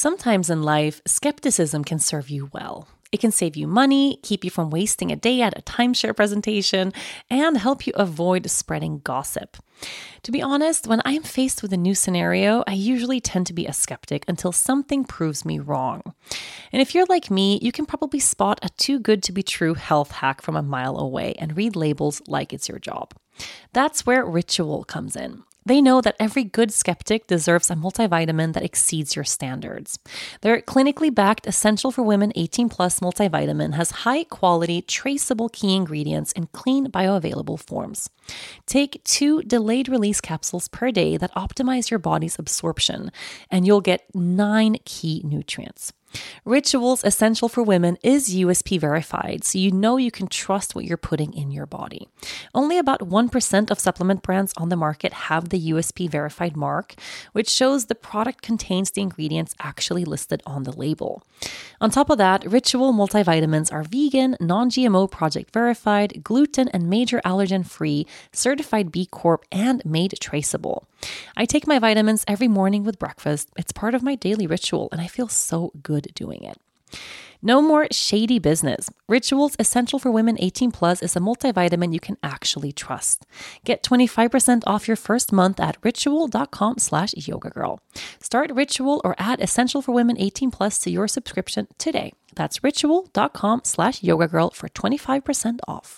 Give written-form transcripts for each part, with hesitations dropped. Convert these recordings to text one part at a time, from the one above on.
Sometimes in life, skepticism can serve you well. It can save you money, keep you from wasting a day at a timeshare presentation, and help you avoid spreading gossip. To be honest, when I'm faced with a new scenario, I usually tend to be a skeptic until something proves me wrong. And if you're like me, you can probably spot a too good to be true health hack from a mile away and read labels like it's your job. That's where Ritual comes in. They know that every good skeptic deserves a multivitamin that exceeds your standards. Their clinically backed Essential for Women 18 Plus multivitamin has high quality, traceable key ingredients in clean, bioavailable forms. Take 2 delayed release capsules per day that optimize your body's absorption, and you'll get 9 key nutrients. Ritual's Essential for Women is USP verified, so you know you can trust what you're putting in your body. Only about 1% of supplement brands on the market have the USP verified mark, which shows the product contains the ingredients actually listed on the label. On top of that, Ritual multivitamins are vegan, non-GMO project verified, gluten and major allergen free, certified B Corp, and made traceable. I take my vitamins every morning with breakfast. It's part of my daily ritual, and I feel so good doing it. No more shady business. Ritual's Essential for Women 18 Plus is a multivitamin you can actually trust. Get 25% off your first month at ritual.com/yogagirl. Start Ritual or add Essential for Women 18 Plus to your subscription today. That's ritual.com/yogagirl for 25% off.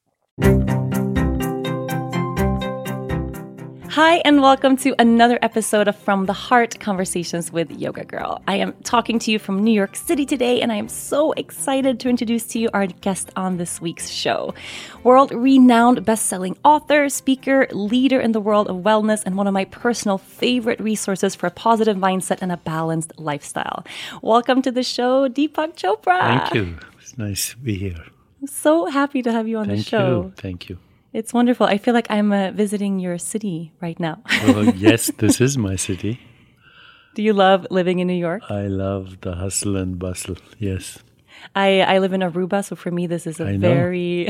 Hi, and welcome to another episode of From the Heart Conversations with Yoga Girl. I am talking to you from New York City today, and I am so excited to introduce to you our guest on this week's show. World-renowned best-selling author, speaker, leader in the world of wellness, and one of my personal favorite resources for a positive mindset and a balanced lifestyle. Welcome to the show, Deepak Chopra. Thank you. It's nice to be here. I'm so happy to have you on the show. Thank you. It's wonderful. I feel like I'm visiting your city right now. Well, yes, this is my city. Do you love living in New York? I love the hustle and bustle, yes. I live in Aruba, so for me this is a very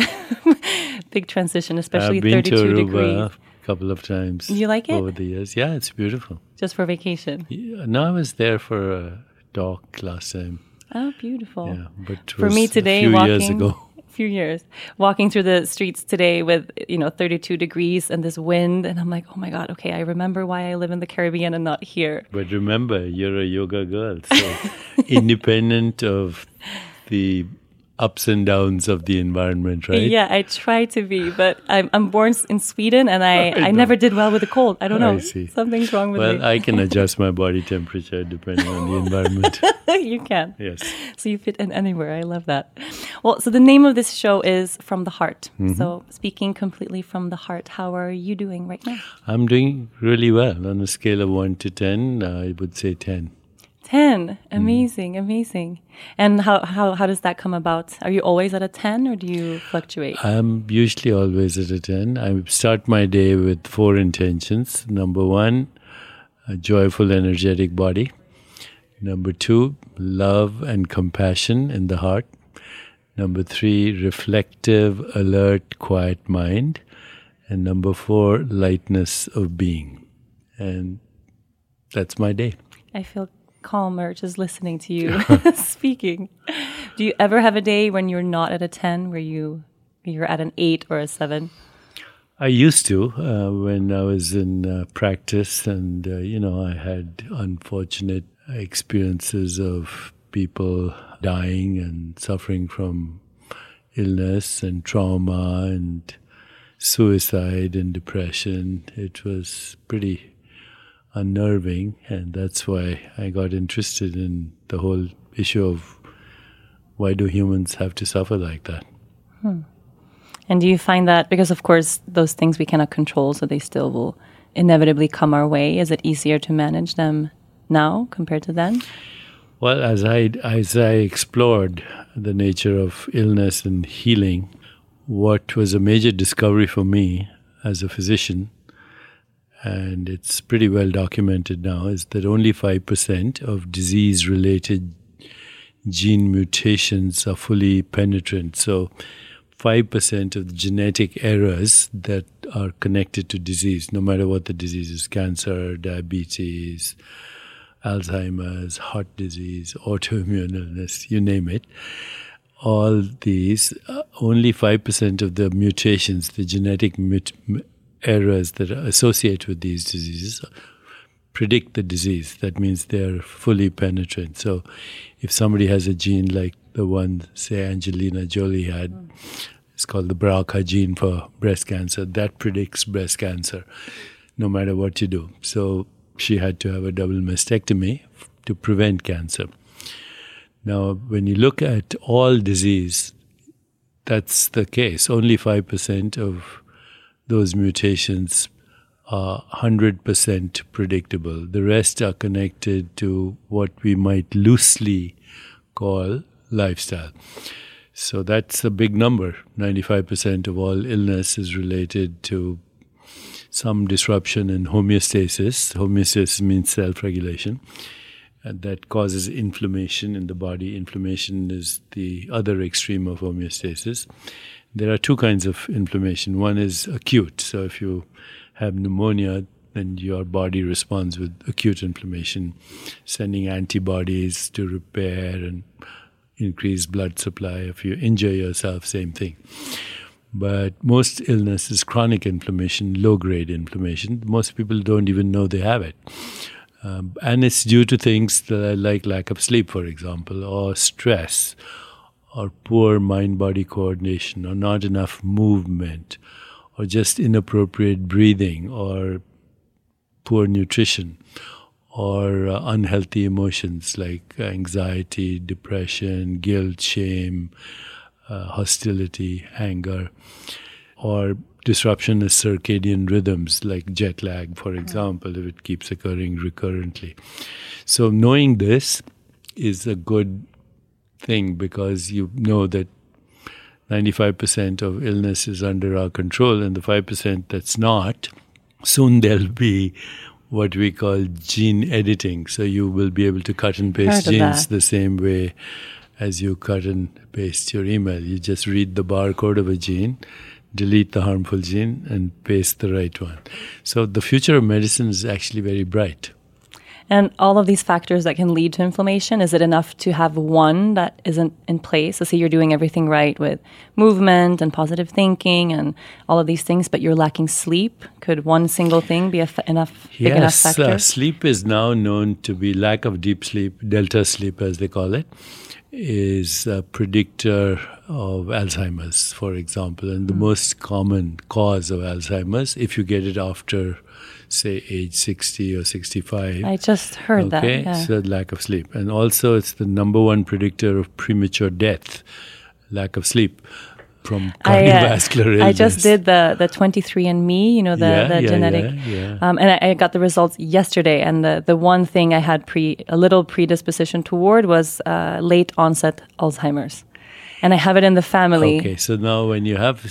big transition, especially 32 I've been to Aruba degrees. a couple of times. You like it? Over the years. Yeah, it's beautiful. Just for vacation? Yeah, no, I was there for a talk last time. Oh, beautiful. Yeah, but it for was me today, a few years ago. Few years walking through the streets today with 32 degrees and this wind, and I'm like, oh my god, okay, I remember why I live in the Caribbean and not here. But remember, you're a yoga girl, so independent of the ups and downs of the environment, right? Yeah, I try to be, but I'm born in Sweden, and I never did well with the cold. I don't know. I see. Something's wrong with me. Well, I can adjust my body temperature depending on the environment. You can. Yes. So you fit in anywhere. I love that. Well, so the name of this show is From the Heart. Mm-hmm. So speaking completely from the heart, how are you doing right now? I'm doing really well. On a scale of 1 to 10, I would say 10. 10. Amazing, amazing. And how does that come about? Are you always at a 10 or do you fluctuate? I'm usually always at a 10. I start my day with 4 intentions. Number 1, a joyful, energetic body. Number 2, love and compassion in the heart. Number 3, reflective, alert, quiet mind. And number 4, lightness of being. And that's my day. I feel calmer just listening to you speaking. Do you ever have a day when you're not at a 10, where you're at an 8 or a 7? I used to when I was in practice, and I had unfortunate experiences of people dying and suffering from illness and trauma and suicide and depression. It was pretty unnerving, and that's why I got interested in the whole issue of why do humans have to suffer like that. And do you find that, because of course those things we cannot control, so they still will inevitably come our way, is it easier to manage them now compared to then? Well, as I explored the nature of illness and healing, what was a major discovery for me as a physician, and it's pretty well documented now, is that only 5% of disease-related gene mutations are fully penetrant. So 5% of the genetic errors that are connected to disease, no matter what the disease is, cancer, diabetes, Alzheimer's, heart disease, autoimmune illness, you name it. All these, only 5% of the mutations, the genetic errors that are associated with these diseases predict the disease. That means they're fully penetrant. So if somebody has a gene like the one, say, Angelina Jolie had, it's called the BRCA gene for breast cancer, that predicts breast cancer no matter what you do. So she had to have a double mastectomy to prevent cancer. Now, when you look at all disease, that's the case. Only 5% of those mutations are 100% predictable. The rest are connected to what we might loosely call lifestyle. So that's a big number. 95% of all illness is related to some disruption in homeostasis. Homeostasis means self-regulation. And that causes inflammation in the body. Inflammation is the other extreme of homeostasis. There are two kinds of inflammation. One is acute. So if you have pneumonia, then your body responds with acute inflammation, sending antibodies to repair and increase blood supply. If you injure yourself, same thing. But most illness is chronic inflammation, low-grade inflammation. Most people don't even know they have it. And it's due to things that are like lack of sleep, for example, or stress, or poor mind-body coordination, or not enough movement, or just inappropriate breathing, or poor nutrition, or unhealthy emotions like anxiety, depression, guilt, shame, hostility, anger, or disruption of circadian rhythms like jet lag, for example, if it keeps occurring recurrently. So knowing this is a good thing because you know that 95% of illness is under our control, and the 5% that's not, soon there'll be what we call gene editing. So you will be able to cut and paste genes the same way as you cut and paste your email. You just read the barcode of a gene, delete the harmful gene, and paste the right one. So the future of medicine is actually very bright. And all of these factors that can lead to inflammation, is it enough to have one that isn't in place? So say you're doing everything right with movement and positive thinking and all of these things, but you're lacking sleep. Could one single thing be big enough factor? Yes, sleep is now known to be lack of deep sleep, delta sleep as they call it, is a predictor of Alzheimer's, for example. And the most common cause of Alzheimer's, if you get it after, say, age 60 or 65. I just heard that. Yeah. So lack of sleep. And also it's the number one predictor of premature death, lack of sleep from cardiovascular illness. I just did the 23andMe, the genetic. And I got the results yesterday. And the one thing I had a little predisposition toward was late onset Alzheimer's. And I have it in the family. Okay, so now when you have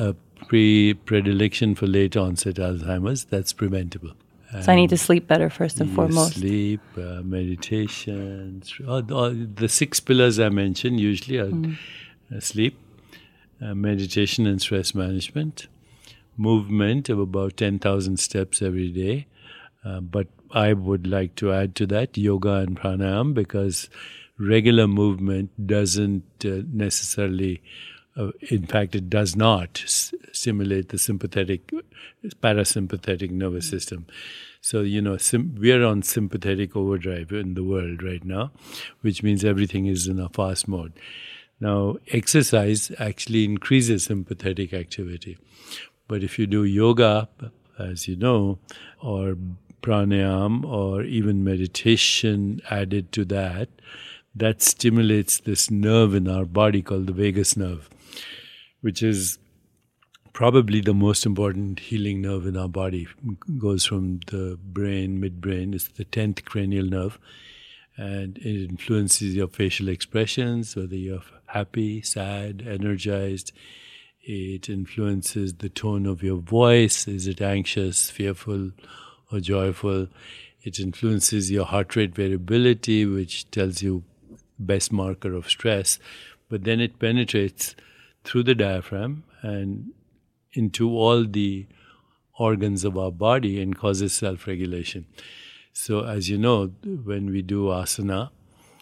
predilection for late onset Alzheimer's, that's preventable. So I need to sleep better first and foremost. Sleep, meditation, all the 6 pillars I mentioned usually are sleep, meditation and stress management, movement of about 10,000 steps every day. But I would like to add to that yoga and pranayama, because regular movement doesn't necessarily in fact, it does not stimulate the parasympathetic nervous system. So, we are on sympathetic overdrive in the world right now, which means everything is in a fast mode. Now, exercise actually increases sympathetic activity. But if you do yoga, as you know, or pranayama, or even meditation added to that, that stimulates this nerve in our body called the vagus nerve, which is probably the most important healing nerve in our body. It goes from the brain, midbrain. It's the 10th cranial nerve. And it influences your facial expressions, whether you're happy, sad, energized. It influences the tone of your voice. Is it anxious, fearful, or joyful? It influences your heart rate variability, which tells you best marker of stress. But then it penetrates through the diaphragm and into all the organs of our body and causes self-regulation. So as you know, when we do asana,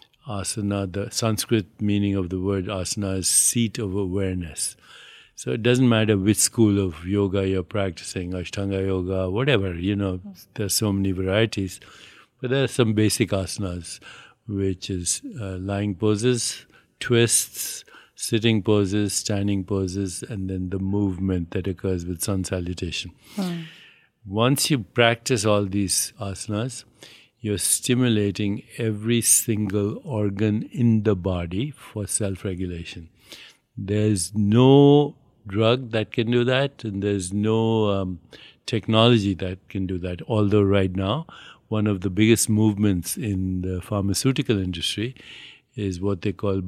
the Sanskrit meaning of the word asana is seat of awareness. So it doesn't matter which school of yoga you're practicing, Ashtanga yoga, whatever, there's so many varieties. But there are some basic asanas, which is lying poses, twists, sitting poses, standing poses, and then the movement that occurs with sun salutation. Once you practice all these asanas, you're stimulating every single organ in the body for self-regulation. There's no drug that can do that, and there's no technology that can do that. Although right now, one of the biggest movements in the pharmaceutical industry is what they call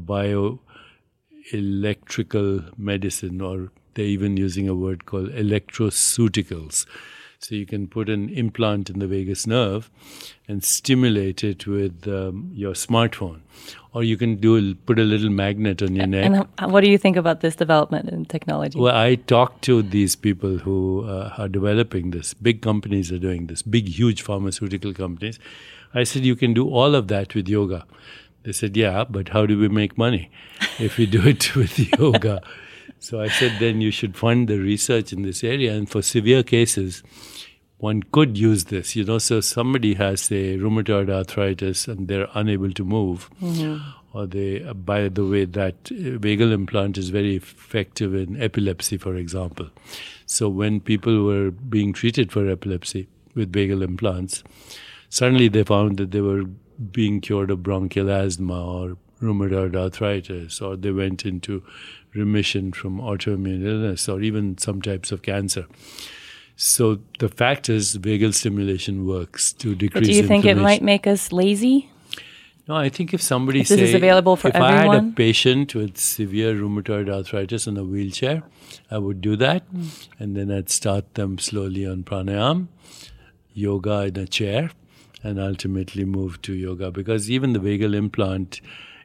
bioelectrical medicine, or they're even using a word called electroceuticals. So you can put an implant in the vagus nerve and stimulate it with your smartphone. Or you can put a little magnet on your neck. And what do you think about this development in technology? Well, I talked to these people who are developing this. Big companies are doing this, big, huge pharmaceutical companies. I said, you can do all of that with yoga. They said, yeah, but how do we make money if we do it with yoga? So I said, then you should fund the research in this area. And for severe cases, one could use this, So somebody has, say, rheumatoid arthritis and they're unable to move. Or by the way, that vagal implant is very effective in epilepsy, for example. So when people were being treated for epilepsy with vagal implants, suddenly they found that they were being cured of bronchial asthma or rheumatoid arthritis, or they went into remission from autoimmune illness or even some types of cancer. So the fact is, vagal stimulation works to decrease inflammation. But do you think it might make us lazy? No, I think if somebody this is available for everyone? I had a patient with severe rheumatoid arthritis in a wheelchair, I would do that. And then I'd start them slowly on pranayama, yoga in a chair, and ultimately move to yoga. Because even the vagal implant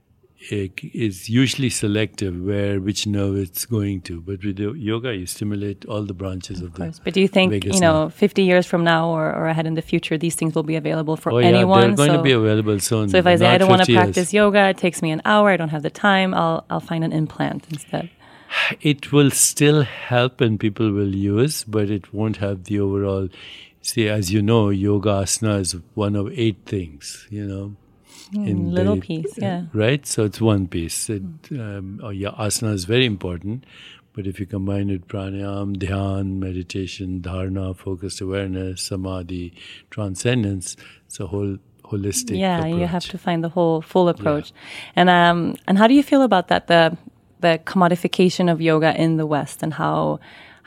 is usually selective which nerve it's going to. But with yoga, you stimulate all the branches of the But do you think, vagus nerve. 50 years from now or ahead in the future, these things will be available for anyone? They're going to be available soon. So if I say I don't want to practice yoga, it takes me an hour, I don't have the time, I'll find an implant instead. It will still help and people will use, but it won't have the overall. See, as you know, yoga asana is one of 8 things, in little piece, yeah. Right? So it's one piece. Asana is very important, but if you combine it, pranayama, dhyan, meditation, dharana, focused awareness, samadhi, transcendence, it's a whole holistic approach. You have to find the full approach. Yeah. And how do you feel about that, the commodification of yoga in the West, and how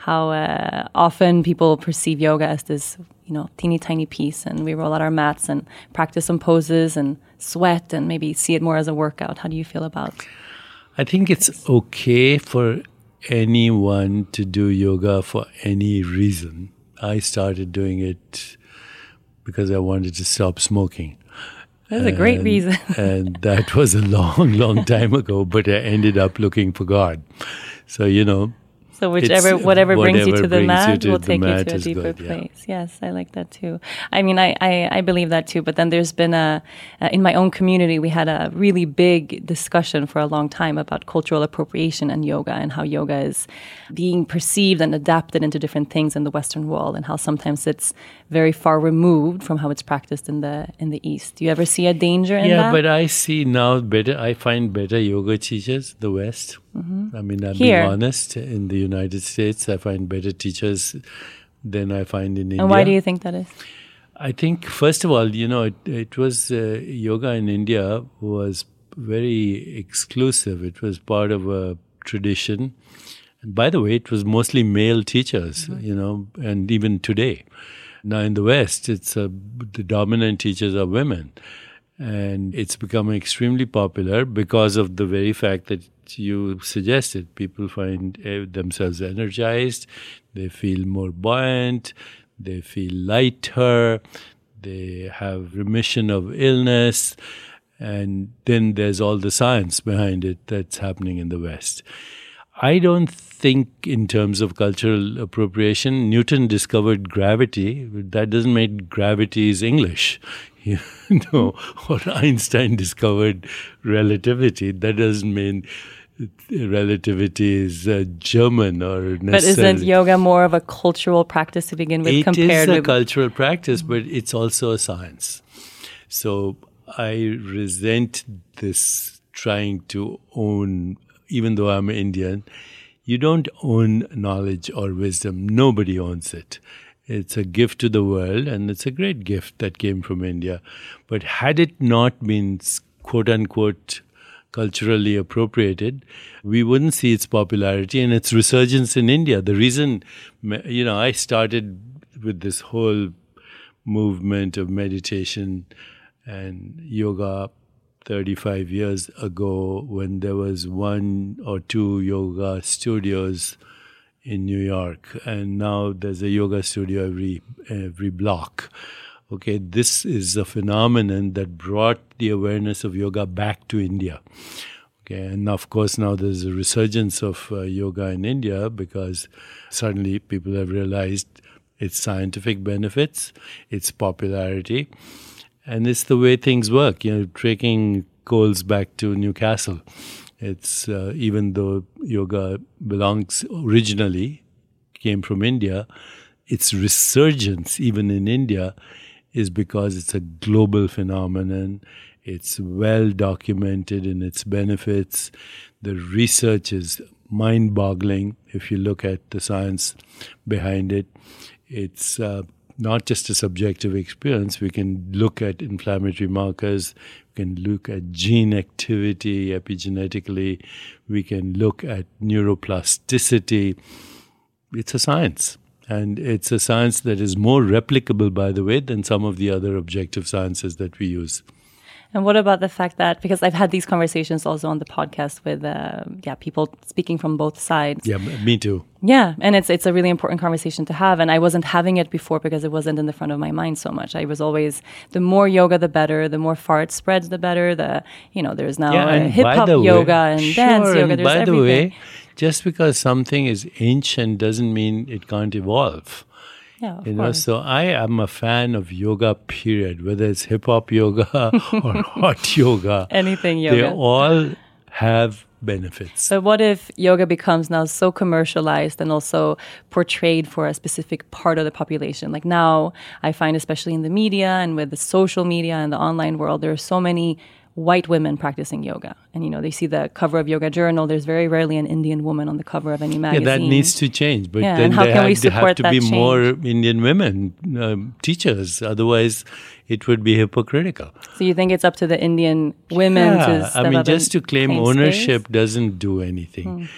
often people perceive yoga as this, teeny tiny piece, and we roll out our mats and practice some poses and sweat and maybe see it more as a workout. How do you feel about it? I think it's okay for anyone to do yoga for any reason. I started doing it because I wanted to stop smoking. That's a great reason. And that was a long, long time ago, but I ended up looking for God. So, So whatever brings you to the mat will take you to a deeper good, place. Yes, I like that too. I mean, I believe that too. But then there's been in my own community, we had a really big discussion for a long time about cultural appropriation and yoga, and how yoga is being perceived and adapted into different things in the Western world, and how sometimes it's very far removed from how it's practiced in the East. Do you ever see a danger in that? Yeah, but I see now I find better yoga teachers, the West. Mm-hmm. I mean, I'm being honest. In the United States, I find better teachers than I find in India. And why do you think that is? I think, first of all, it was yoga in India was very exclusive. It was part of a tradition. And by the way, it was mostly male teachers, and even today. Now in the West, the dominant teachers are women. And it's become extremely popular because of the very fact that you suggested. People find themselves energized, they feel more buoyant, they feel lighter, they have remission of illness, and then there's all the science behind it that's happening in the West. I don't think in terms of cultural appropriation. Newton discovered gravity. That doesn't make gravity is English. You know, or Einstein discovered relativity. That doesn't mean relativity is German or necessarily. But isn't yoga more of a cultural practice to begin with? It is a cultural practice, but it's also a science. So I resent this trying to own, even though I'm Indian, you don't own knowledge or wisdom. Nobody owns it. It's a gift to the world, and it's a great gift that came from India. But had it not been, quote unquote, culturally appropriated, we wouldn't see its popularity and its resurgence in India. The reason, I started with this whole movement of meditation and yoga 35 years ago when there was 1 or 2 yoga studios in New York, and now there's a yoga studio every block. Okay, this is a phenomenon that brought the awareness of yoga back to India. Okay, and of course now there's a resurgence of yoga in India because suddenly people have realized its scientific benefits, its popularity, and it's the way things work. Taking coals back to Newcastle. It's even though yoga came from India, its resurgence even in India is because it's a global phenomenon. It's well documented in its benefits. The research is mind-boggling if you look at the science behind it. It's not just a subjective experience. We can look at inflammatory markers. We can look at gene activity epigenetically. We can look at neuroplasticity. It's a science. And it's a science that is more replicable, by the way, than some of the other objective sciences that we use. And what about the fact that, because I've had these conversations also on the podcast with people speaking from both sides. Yeah, me too. Yeah, and it's a really important conversation to have. And I wasn't having it before because it wasn't in the front of my mind so much. I was always, the more yoga, the better. The more far it spreads, the better. There's now hip-hop yoga and dance yoga. There's by everything. The way, just because something is ancient doesn't mean it can't evolve. Yeah, of course. So I am a fan of yoga, period, whether it's hip-hop yoga or hot yoga. Anything yoga. They all have benefits. But what if yoga becomes now so commercialized and also portrayed for a specific part of the population? Like now, I find especially in the media and with the social media and the online world, there are so many white women practicing yoga. And, they see the cover of Yoga Journal. There's very rarely an Indian woman on the cover of any magazine. Yeah, that needs to change. But then and how can we support there have to be change? more Indian women teachers. Otherwise, it would be hypocritical. So you think it's up to the Indian women to step up just to claim ownership space? Doesn't do anything.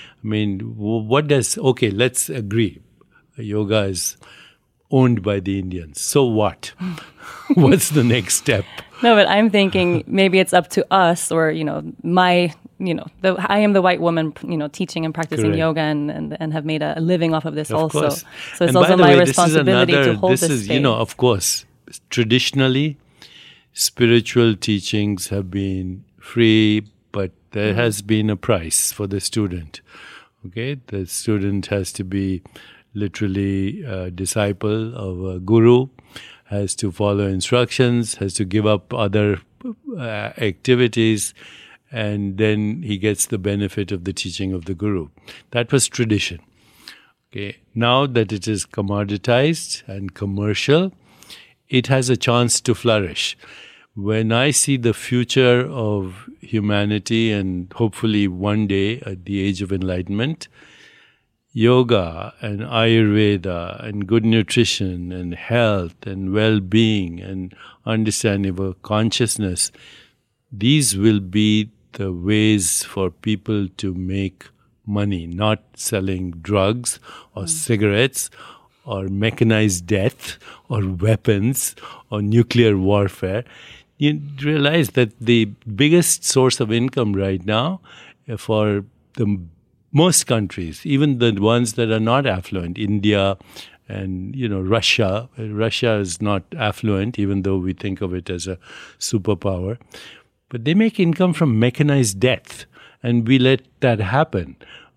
Let's agree. Yoga is owned by the Indians. So what? What's the next step? No, but I'm thinking maybe it's up to us or, I am the white woman, teaching and practicing Correct. yoga and have made a living off of this also. Course. So it's and also by the my way, responsibility to hold this space. Of course, traditionally, spiritual teachings have been free, but there has been a price for the student. Okay, the student has to be literally a disciple of a guru, has to follow instructions, has to give up other activities, and then he gets the benefit of the teaching of the guru. That was tradition. Okay, now that it is commoditized and commercial, it has a chance to flourish. When I see the future of humanity and hopefully one day at the age of enlightenment, yoga and Ayurveda and good nutrition and health and well-being and understanding of consciousness, these will be the ways for people to make money, not selling drugs or cigarettes or mechanized death or weapons or nuclear warfare. You realize that the biggest source of income right now for most countries, even the ones that are not affluent, India and Russia. Russia is not affluent, even though we think of it as a superpower. But they make income from mechanized death, and we let that happen.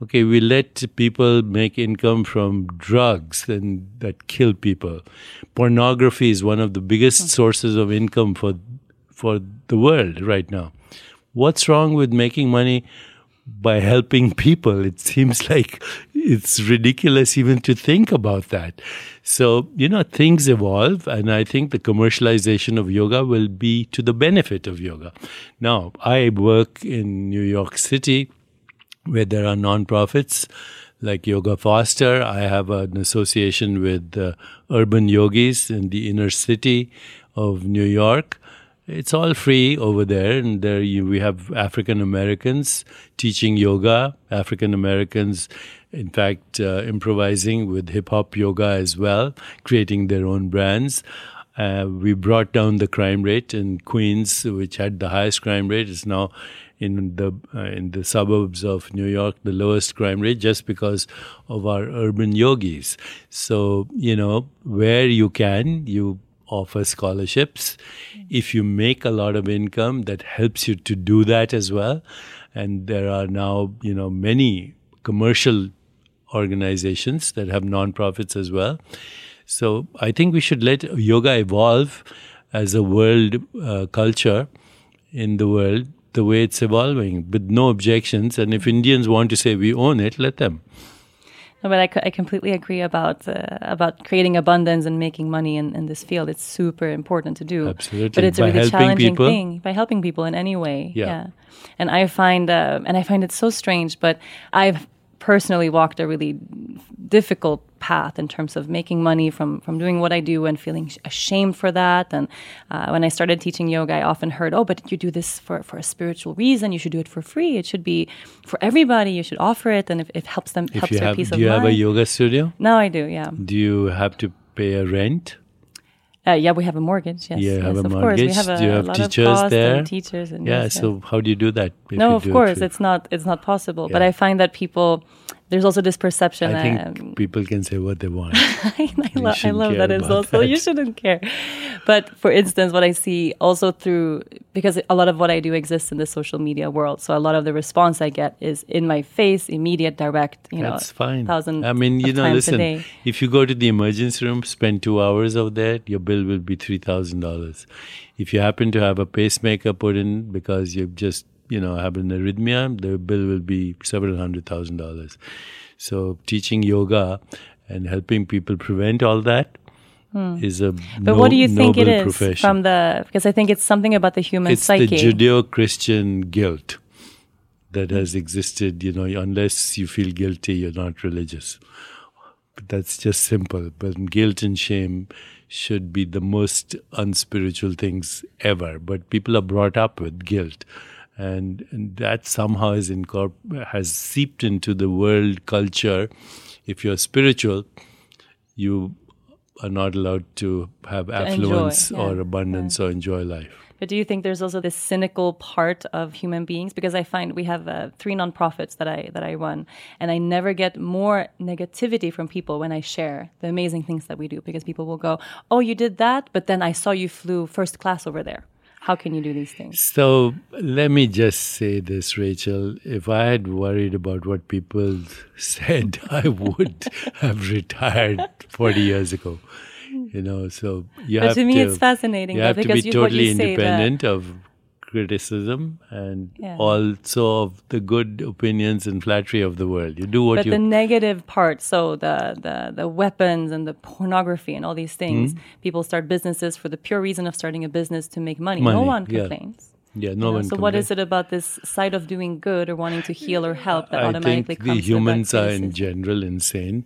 Okay, we let people make income from drugs and that kill people. Pornography is one of the biggest sources of income for the world right now. What's wrong with making money by helping people? It seems like it's ridiculous even to think about that. So, things evolve, and I think the commercialization of yoga will be to the benefit of yoga. Now, I work in New York City, where there are nonprofits like Yoga Foster. I have an association with urban yogis in the inner city of New York. It's all free over there, and we have African Americans teaching yoga, African Americans, in fact, improvising with hip-hop yoga as well, creating their own brands. We brought down the crime rate in Queens, which had the highest crime rate. It's now in the suburbs of New York, the lowest crime rate, just because of our urban yogis. So, where you can, you offer scholarships. If you make a lot of income, that helps you to do that as well. And there are now, many commercial organizations that have nonprofits as well. So I think we should let yoga evolve as a world culture in the world, the way it's evolving, with no objections. And if Indians want to say we own it, let them. No, but I completely agree about creating abundance and making money in this field. It's super important to do. Absolutely. But it's a really challenging thing by helping people in any way. Yeah. And I find it so strange, but I've personally walked a really difficult path in terms of making money from doing what I do and feeling ashamed for that. And when I started teaching yoga, I often heard, oh, but you do this for a spiritual reason. You should do it for free. It should be for everybody. You should offer it, and if it helps them, helps their peace of mind. Do you have a yoga studio? No, I do, yeah. Do you have to pay a rent? Yeah, we have a mortgage. Yes, you have a of mortgage. Course. We have do you have lot teachers of costs there? And teachers and yeah. yes, So how do you do that? No, of course it's not possible. Yeah. But I find that people, there's also this perception. I think people can say what they want. I love that it's also you shouldn't care. But for instance, what I see also because a lot of what I do exists in the social media world, so a lot of the response I get is in my face, immediate, direct. That's fine. Times listen. a day. If you go to the emergency room, spend 2 hours over there, your bill will be $3,000. If you happen to have a pacemaker put in because you've just have an arrhythmia, the bill will be several $100,000. So teaching yoga and helping people prevent all that is a But what do you think it is profession. because I think it's something about the human psyche. It's the Judeo-Christian guilt that has existed, unless you feel guilty, you're not religious. But that's just simple. But guilt and shame should be the most unspiritual things ever. But people are brought up with guilt. And that somehow has seeped into the world culture. If you're spiritual, you are not allowed to have affluence or abundance or enjoy life. But do you think there's also this cynical part of human beings? Because I find we have 3 nonprofits that I run, and I never get more negativity from people when I share the amazing things that we do. Because people will go, "Oh, you did that, but then I saw you flew first class over there. How can you do these things?" So let me just say this, Rachel. If I had worried about what people said, I would have retired 40 years ago. So you have to... But to me, it's fascinating. You have to be totally independent of criticism and also of the good opinions and flattery of the world. You do But the negative part, so the weapons and the pornography and all these things, people start businesses for the pure reason of starting a business to make money. No one complains. Yeah, no one So complains. what is it about this side of doing good or wanting to heal or help that automatically comes I think the humans are in general insane.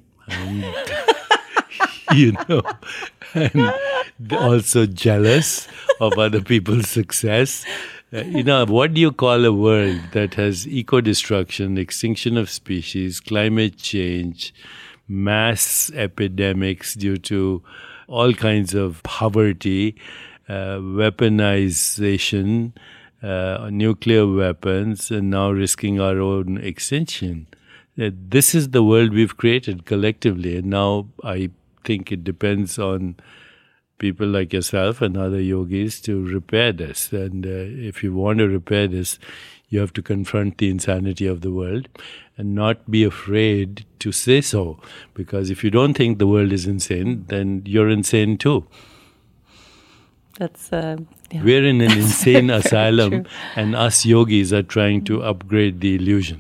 And also jealous of other people's success. What do you call a world that has eco-destruction, extinction of species, climate change, mass epidemics due to all kinds of poverty, weaponization, nuclear weapons, and now risking our own extinction? This is the world we've created collectively, and now I think it depends on people like yourself and other yogis to repair this. And if you want to repair this, You have to confront the insanity of the world and not be afraid to say so. Because if you don't think the world is insane, then you're insane too. That's We're in an insane asylum, true. and us yogis are trying to upgrade the illusion.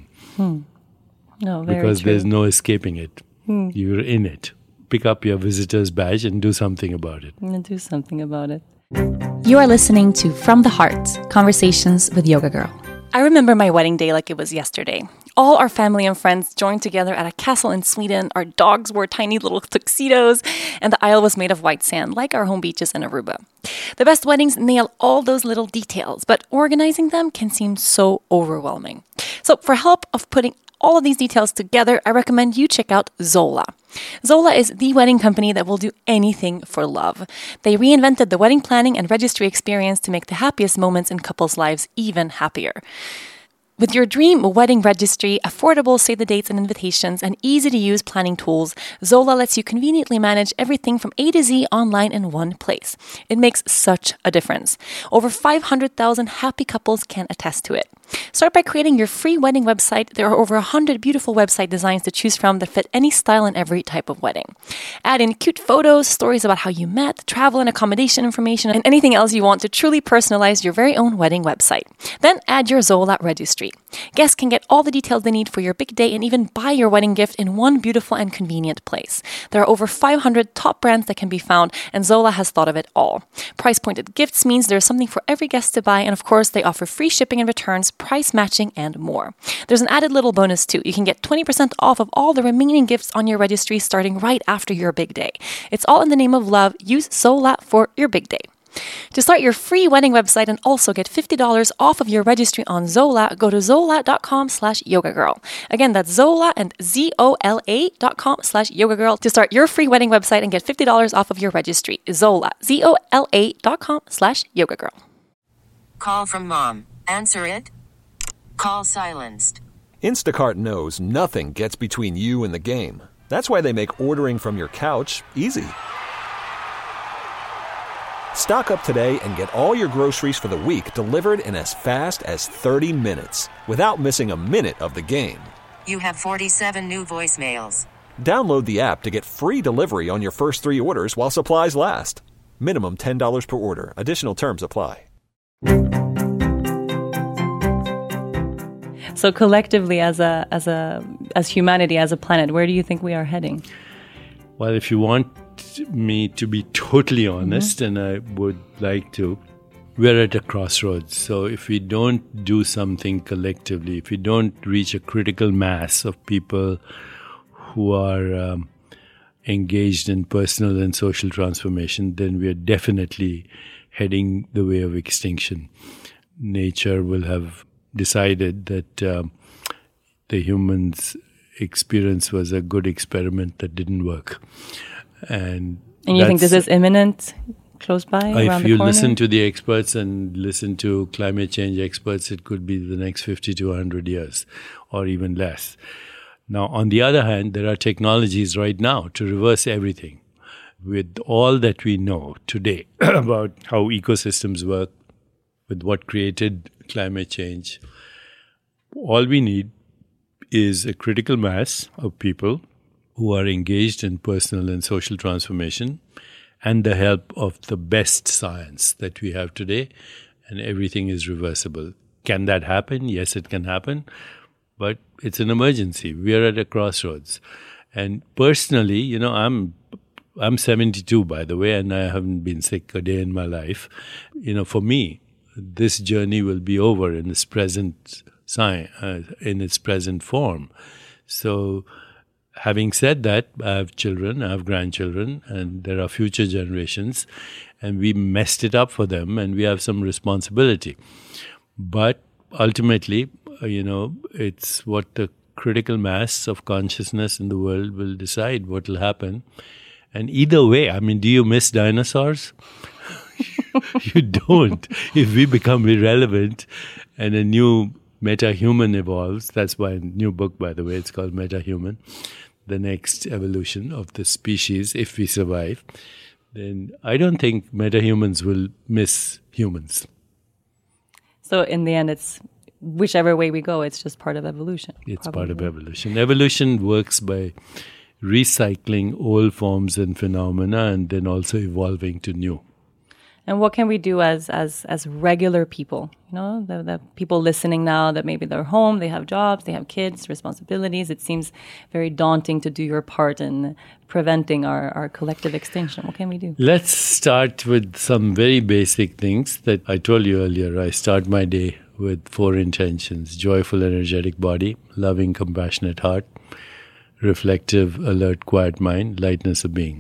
No, very Because true. there's no escaping it. You're in it. Pick up your visitor's badge and do something about it. I'm gonna do something about it. You are listening to From the Heart, Conversations with Yoga Girl. I remember my wedding day like it was yesterday. All our family and friends joined together at a castle in Sweden. Our dogs wore tiny little tuxedos, and the aisle was made of white sand, like our home beaches in Aruba. The best weddings nail all those little details, but organizing them can seem so overwhelming. So for help of putting all of these details together, I recommend you check out Zola. Zola is the wedding company that will do anything for love. They reinvented the wedding planning and registry experience to make the happiest moments in couples' lives even happier. With your dream wedding registry, affordable save-the-dates and invitations, and easy-to-use planning tools, Zola lets you conveniently manage everything from A to Z online in one place. It makes such a difference. Over 500,000 happy couples can attest to it. Start by creating your free wedding website. There are over 100 beautiful website designs to choose from that fit any style and every type of wedding. Add in cute photos, stories about how you met, travel and accommodation information, and anything else you want to truly personalize your very own wedding website. Then add your Zola registry. Guests can get all the details they need for your big day and even buy your wedding gift in one beautiful and convenient place. There are over 500 top brands that can be found, and Zola has thought of it all. Price-pointed gifts means there's something for every guest to buy, and of course, they offer free shipping and returns, price matching, and more. There's an added little bonus too. You can get 20% off of all the remaining gifts on your registry starting right after your big day. It's all in the name of love. Use Zola for your big day. To start your free wedding website and also get $50 off of your registry on Zola, go to zola.com/yogagirl. Again, that's Zola and ZOLA.com/yogagirl to start your free wedding website and get $50 off of your registry. Zola, ZOLA.com/yogagirl. Call from mom. Answer it. Call silenced. Instacart knows nothing gets between you and the game. That's why they make ordering from your couch easy. Stock up today and get all your groceries for the week delivered in as fast as 30 minutes without missing a minute of the game. You have 47 new voicemails. Download the app to get free delivery on your first 3 orders while supplies last. Minimum $10 per order. Additional terms apply. So collectively, as humanity, as a planet, where do you think we are heading? Well, if you want me to be totally honest, and I would like to, we're at a crossroads. So if we don't do something collectively, if we don't reach a critical mass of people who are engaged in personal and social transformation, then we are definitely heading the way of extinction. Nature will have decided that the humans' experience was a good experiment that didn't work. And you think this is imminent, close by, around the corner? If you listen to the experts and listen to climate change experts, it could be the next 50 to 100 years or even less. Now, on the other hand, there are technologies right now to reverse everything. With all that we know today about how ecosystems work, with what created climate change, all we need is a critical mass of people who are engaged in personal and social transformation and the help of the best science that we have today, and everything is reversible. Can that happen? Yes, it can happen, but it's an emergency. We are at a crossroads. And personally, you know, I'm 72, by the way, and I haven't been sick a day in my life. You know, for me, this journey will be over in its present form. So, having said that, I have children, I have grandchildren, and there are future generations, and we messed it up for them, and we have some responsibility. But ultimately, you know, it's what the critical mass of consciousness in the world will decide what will happen. And either way, I mean, do you miss dinosaurs? You don't. If we become irrelevant and a new meta-human evolves, that's my new book, by the way, it's called Meta-Human, the next evolution of the species, if we survive, then I don't think meta-humans will miss humans. So in the end, it's whichever way we go, it's just part of evolution. It's part of evolution. Evolution works by recycling old forms and phenomena and then also evolving to new. And what can we do as regular people? The people listening now that maybe they're home, they have jobs, they have kids, responsibilities. It seems very daunting to do your part in preventing our collective extinction. What can we do? Let's start with some very basic things that I told you earlier. I start my day with 4 intentions: joyful, energetic body, loving, compassionate heart, reflective, alert, quiet mind, lightness of being.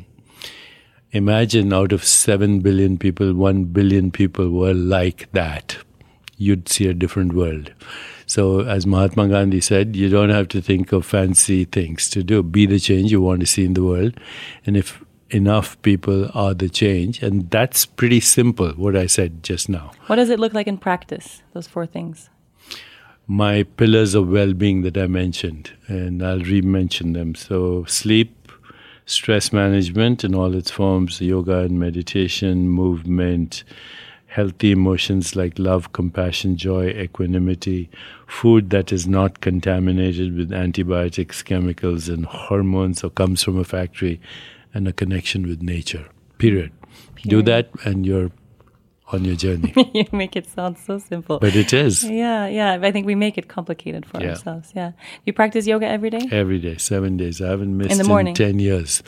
Imagine out of 7 billion people, 1 billion people were like that. You'd see a different world. So as Mahatma Gandhi said, you don't have to think of fancy things to do. Be the change you want to see in the world. And if enough people are the change, and that's pretty simple, what I said just now. What does it look like in practice, those 4 things? My pillars of well-being that I mentioned, and I'll re-mention them. So sleep, stress management in all its forms, yoga and meditation, movement, healthy emotions like love, compassion, joy, equanimity, food that is not contaminated with antibiotics, chemicals, and hormones or comes from a factory, and a connection with nature. Period. Do that and you're on your journey. You make it sound so simple. But it is. Yeah. I think we make it complicated for ourselves. Yeah. You practice yoga every day? Every day, 7 days. I haven't missed in the morning. 10 years.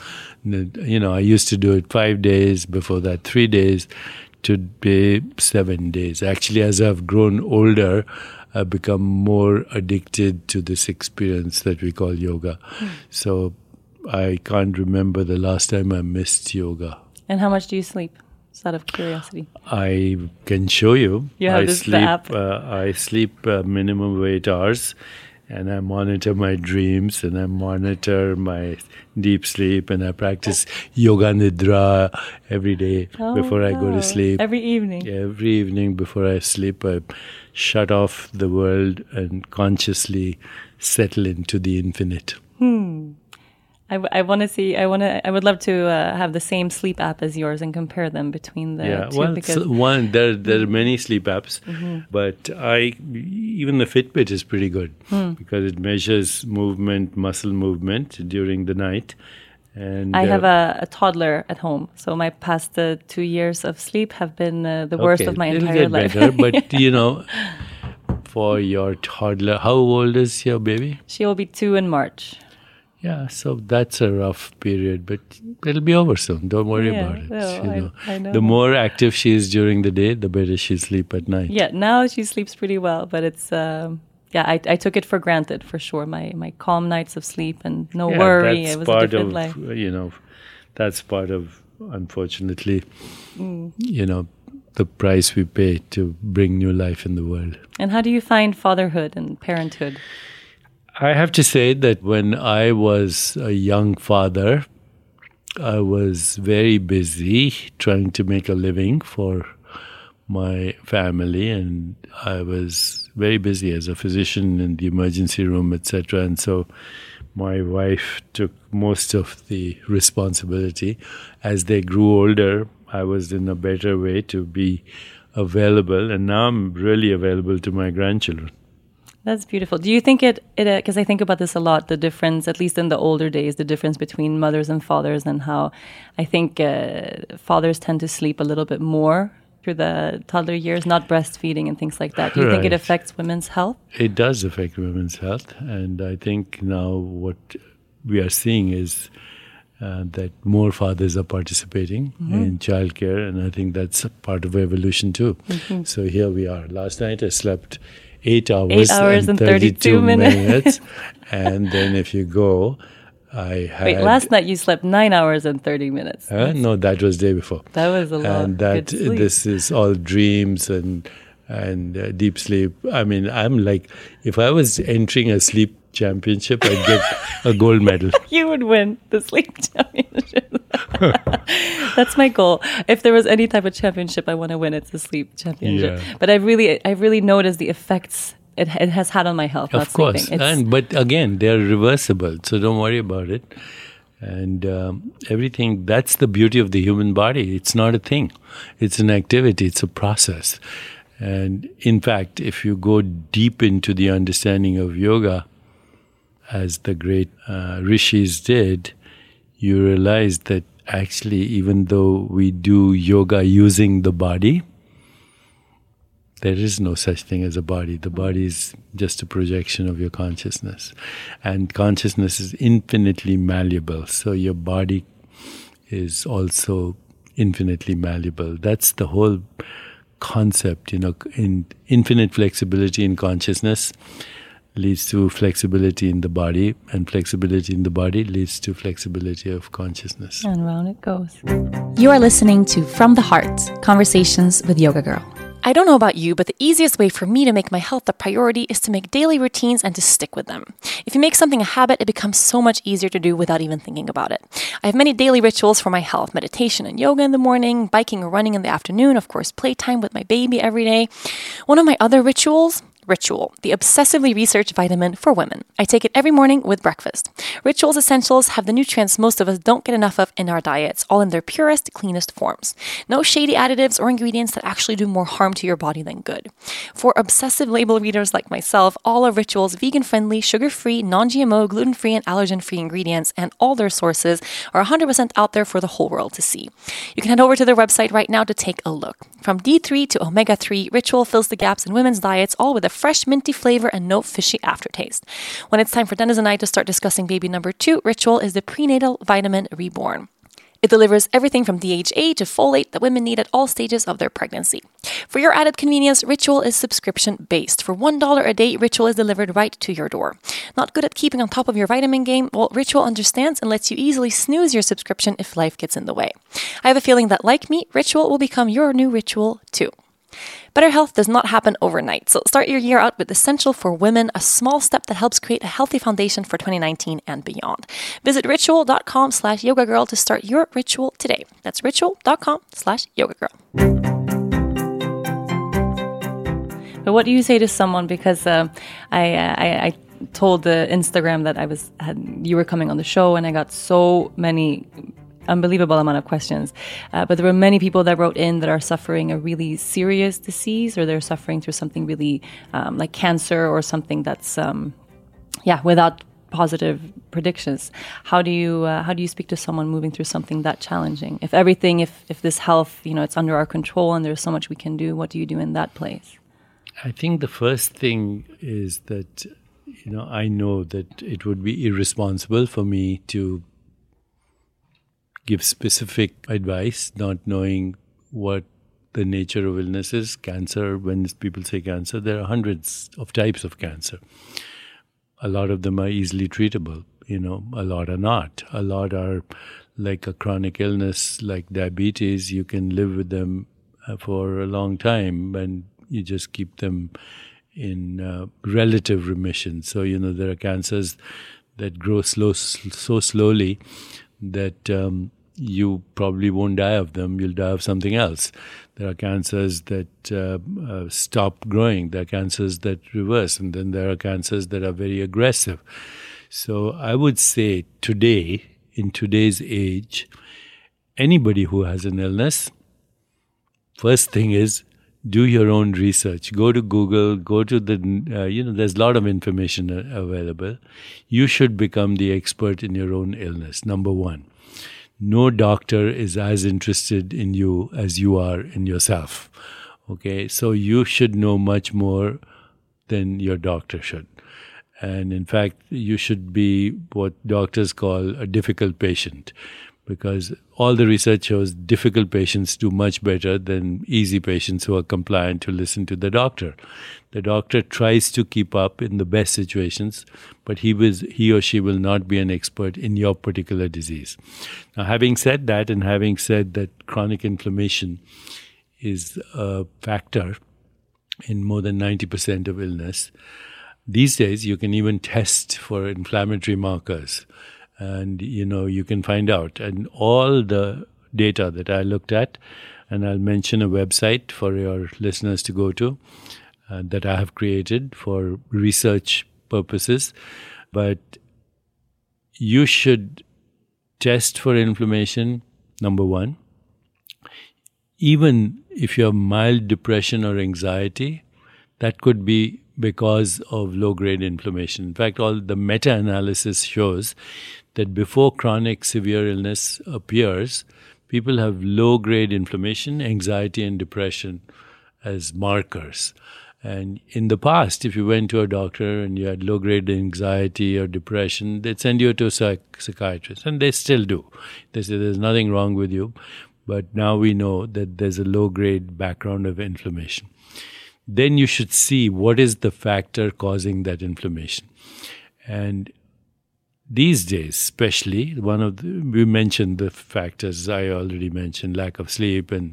I used to do it 5 days, before that 3 days, today 7 days. Actually, as I've grown older, I've become more addicted to this experience that we call yoga. So I can't remember the last time I missed yoga. And how much do you sleep? Just out of curiosity. I can show you. You have the app. I sleep minimum of 8 hours, and I monitor my dreams, and I monitor my deep sleep, and I practice yoga nidra every day before I go to sleep. Every evening? Every evening before I sleep, I shut off the world and consciously settle into the infinite. I want to see. I would love to have the same sleep app as yours and compare them between the two. Well, because there are many sleep apps, but even the Fitbit is pretty good because it measures movement, muscle movement during the night. And I have a toddler at home, so my past 2 years of sleep have been the worst of my entire life. Better, but for your toddler, how old is your baby? She will be 2 in March. Yeah, so that's a rough period, but it'll be over soon. Don't worry about it. No, I know. The more active she is during the day, the better she sleeps at night. Yeah, now she sleeps pretty well, but it's I took it for granted for sure. My calm nights of sleep and no worry. It was a different life. That's part of, unfortunately, the price we pay to bring new life in the world. And how do you find fatherhood and parenthood? I have to say that when I was a young father, I was very busy trying to make a living for my family, and I was very busy as a physician in the emergency room, etc. And so my wife took most of the responsibility. As they grew older, I was in a better way to be available, and now I'm really available to my grandchildren. That's beautiful. Do you think it because I think about this a lot, the difference, at least in the older days, the difference between mothers and fathers, and how I think fathers tend to sleep a little bit more through the toddler years, not breastfeeding and things like that. Do you think it affects women's health? It does affect women's health. And I think now what we are seeing is that more fathers are participating in childcare. And I think that's a part of evolution too. So here we are. Last night I slept 8 hours and 32 minutes. And then if you go, I had... Wait, last night you slept 9 hours and 30 minutes. No, that was the day before. That was a lot. And this is all dreams and deep sleep. I mean, I'm like, if I was entering a sleep championship, I'd get a gold medal. You would win the sleep championship. That's my goal. If there was any type of championship I want to win, it's the sleep championship. Yeah. But I really noticed the effects it has had on my health. Of course. But again, they're reversible, so don't worry about it. And everything, that's the beauty of the human body. It's not a thing. It's an activity. It's a process. And in fact, if you go deep into the understanding of yoga, as the great rishis did, you realize that actually, even though we do yoga using the body, there is no such thing as a body. The body is just a projection of your consciousness. And consciousness is infinitely malleable. So your body is also infinitely malleable. That's the whole concept, in infinite flexibility in consciousness leads to flexibility in the body, and flexibility in the body leads to flexibility of consciousness. And round it goes. You are listening to From the Heart, Conversations with Yoga Girl. I don't know about you, but the easiest way for me to make my health a priority is to make daily routines and to stick with them. If you make something a habit, it becomes so much easier to do without even thinking about it. I have many daily rituals for my health: meditation and yoga in the morning, biking or running in the afternoon, of course, playtime with my baby every day. One of my other rituals, Ritual, the obsessively researched vitamin for women. I take it every morning with breakfast. Ritual's essentials have the nutrients most of us don't get enough of in our diets, all in their purest, cleanest forms. No shady additives or ingredients that actually do more harm to your body than good. For obsessive label readers like myself, all of Ritual's vegan-friendly, sugar-free, non-GMO, gluten-free, and allergen-free ingredients and all their sources are 100% out there for the whole world to see. You can head over to their website right now to take a look. From D3 to omega-3, Ritual fills the gaps in women's diets, all with a fresh, minty flavor and no fishy aftertaste. When it's time for Dennis and I to start discussing baby number 2, Ritual is the prenatal vitamin reborn. It delivers everything from DHA to folate that women need at all stages of their pregnancy. For your added convenience, Ritual is subscription-based. For $1 a day, Ritual is delivered right to your door. Not good at keeping on top of your vitamin game? Well, Ritual understands and lets you easily snooze your subscription if life gets in the way. I have a feeling that, like me, Ritual will become your new ritual too. Better health does not happen overnight, so start your year out with Essential for Women, a small step that helps create a healthy foundation for 2019 and beyond. Visit ritual.com/yogagirl to start your ritual today. That's ritual.com/yogagirl. But what do you say to someone? Because I told the Instagram that you were coming on the show, and I got so many unbelievable amount of questions. But there were many people that wrote in that are suffering a really serious disease, or they're suffering through something really like cancer or something that's without positive predictions. How do you speak to someone moving through something that challenging? If this health, it's under our control and there's so much we can do, what do you do in that place? I think the first thing is that, I know that it would be irresponsible for me to give specific advice, not knowing what the nature of illness is. Cancer, when people say cancer, there are hundreds of types of cancer. A lot of them are easily treatable, a lot are not. A lot are like a chronic illness like diabetes. You can live with them for a long time and you just keep them in relative remission. So, there are cancers that grow so slowly that you probably won't die of them. You'll die of something else. There are cancers that stop growing. There are cancers that reverse. And then there are cancers that are very aggressive. So I would say today, in today's age, anybody who has an illness, first thing is do your own research. Go to Google, go to there's a lot of information available. You should become the expert in your own illness, number one. No doctor is as interested in you as you are in yourself. Okay, so you should know much more than your doctor should. And in fact, you should be what doctors call a difficult patient, because all the research shows difficult patients do much better than easy patients who are compliant to listen to the doctor. The doctor tries to keep up in the best situations, but he or she will not be an expert in your particular disease. Now, having said that, and having said that chronic inflammation is a factor in more than 90% of illness, these days you can even test for inflammatory markers. And, you can find out. And all the data that I looked at, and I'll mention a website for your listeners to go to that I have created for research purposes. But you should test for inflammation, number one. Even if you have mild depression or anxiety, that could be because of low-grade inflammation. In fact, all the meta-analysis shows that before chronic severe illness appears, people have low-grade inflammation, anxiety, and depression as markers. And in the past, if you went to a doctor and you had low-grade anxiety or depression, they'd send you to a psychiatrist, and they still do. They say there's nothing wrong with you, but now we know that there's a low-grade background of inflammation. Then you should see what is the factor causing that inflammation. And these days, especially, we mentioned the factors I already mentioned, lack of sleep and,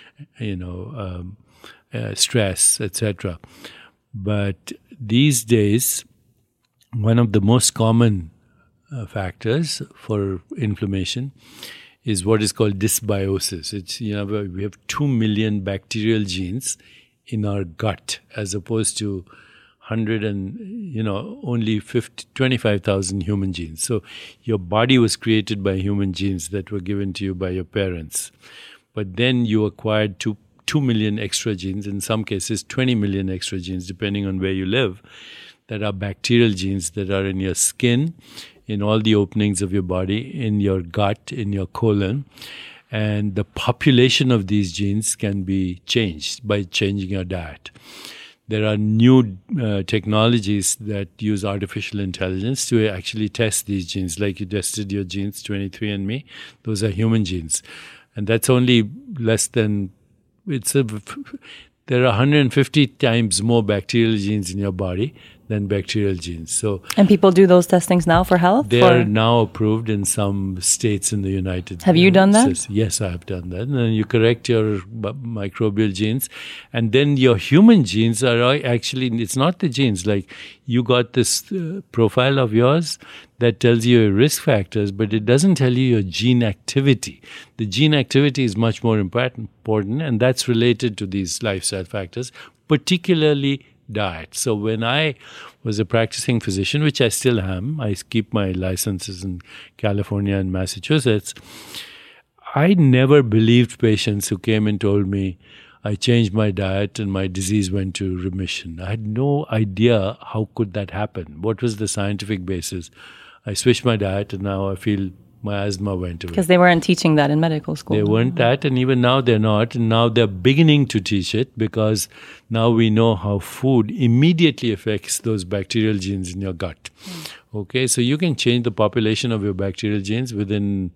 stress, etc. But these days, one of the most common factors for inflammation is what is called dysbiosis. It's, we have 2 million bacterial genes in our gut, as opposed to 100 and, only 25,000 human genes. So your body was created by human genes that were given to you by your parents. But then you acquired 2 million extra genes, in some cases 20 million extra genes, depending on where you live, that are bacterial genes that are in your skin, in all the openings of your body, in your gut, in your colon. And the population of these genes can be changed by changing your diet. There are new technologies that use artificial intelligence to actually test these genes, like you tested your genes, 23andMe. Those are human genes. And that's only less than, there are 150 times more bacterial genes in your body than bacterial genes. And people do those testings now for health? They are now approved in some states in the United States. Have you done that? Yes, I have done that. And then you correct your microbial genes. And then your human genes are actually, it's not the genes. Like you got this profile of yours that tells you your risk factors, but it doesn't tell you your gene activity. The gene activity is much more important, and that's related to these lifestyle factors, particularly diet. So when I was a practicing physician, which I still am, I keep my licenses in California and Massachusetts, I never believed patients who came and told me, I changed my diet and my disease went to remission. I had no idea how could that happen. What was the scientific basis? I switched my diet and now I feel my asthma went away. Because they weren't teaching that in medical school. They weren't that, and even now they're not. And now they're beginning to teach it because now we know how food immediately affects those bacterial genes in your gut. Okay, so you can change the population of your bacterial genes within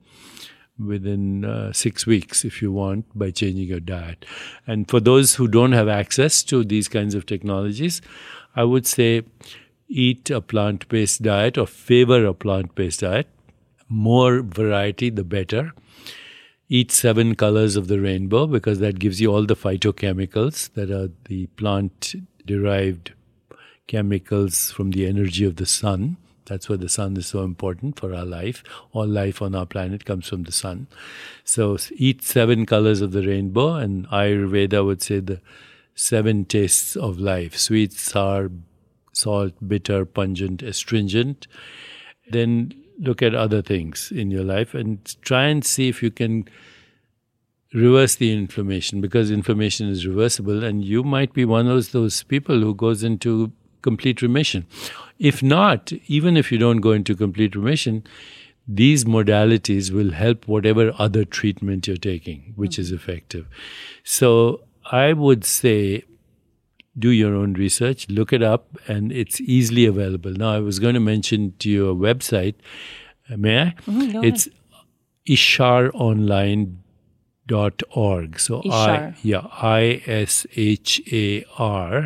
6 weeks if you want by changing your diet. And for those who don't have access to these kinds of technologies, I would say eat a plant-based diet or favor a plant-based diet. More variety, the better. Eat 7 colors of the rainbow because that gives you all the phytochemicals that are the plant-derived chemicals from the energy of the sun. That's why the sun is so important for our life. All life on our planet comes from the sun. So eat 7 colors of the rainbow, and Ayurveda would say the 7 tastes of life: sweet, sour, salt, bitter, pungent, astringent. Then look at other things in your life and try and see if you can reverse the inflammation, because inflammation is reversible, and you might be one of those people who goes into complete remission. If not, even if you don't go into complete remission, these modalities will help whatever other treatment you're taking, which is effective. So I would say do your own research, look it up, and it's easily available. Now, I was going to mention to you a website. May I? It's isharonline.org. So ISHAR